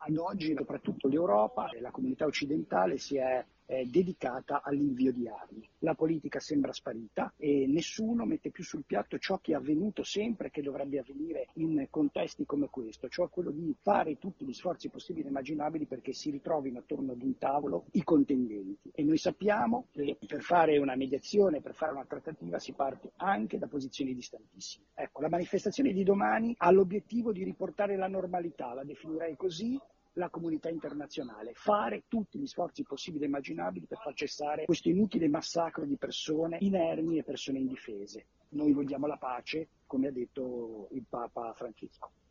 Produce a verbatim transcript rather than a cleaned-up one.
Ad oggi soprattutto l'Europa e la comunità occidentale si è eh, dedicata all'invio di armi. La politica sembra sparita e nessuno mette più sul piatto ciò che è avvenuto sempre, che dovrebbe avvenire in contesti come questo, cioè quello di fare tutti gli sforzi possibili e immaginabili perché si ritrovino attorno ad un tavolo i contendenti. E noi sappiamo che per fare una mediazione, per fare una trattativa si parte anche da posizioni distantissime. Ecco, la manifestazione di domani ha l'obiettivo di riportare la normalità, la definirei così, la comunità internazionale, fare tutti gli sforzi possibili e immaginabili per far cessare questo inutile massacro di persone inermi e persone indifese. Noi vogliamo la pace, come ha detto il Papa Francesco.